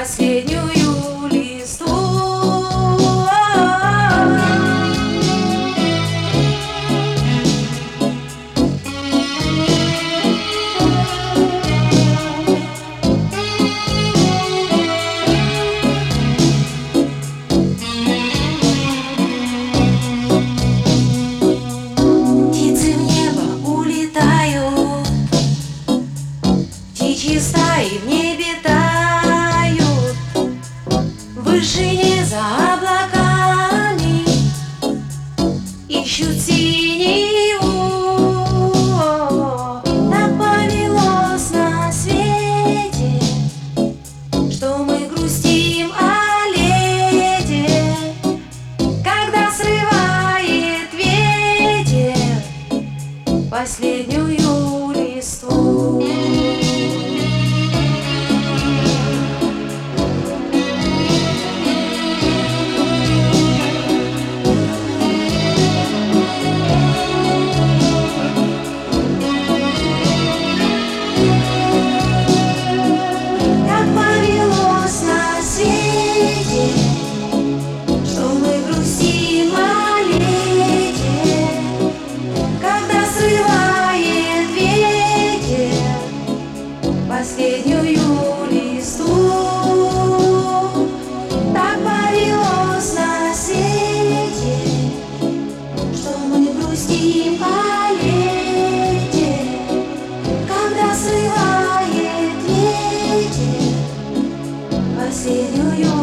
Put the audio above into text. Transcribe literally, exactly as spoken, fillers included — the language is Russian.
последнюю листву. Птицы в небо улетают, птичьи стаи в небе тают, в вышине за облаками ищут синеву. Так повелось на свете, что мы грустим о лете, когда срывает ветер последнюю листву. Последнюю листву. Так повелось на свете, что мы грустим о лете, когда срывает ветер последнюю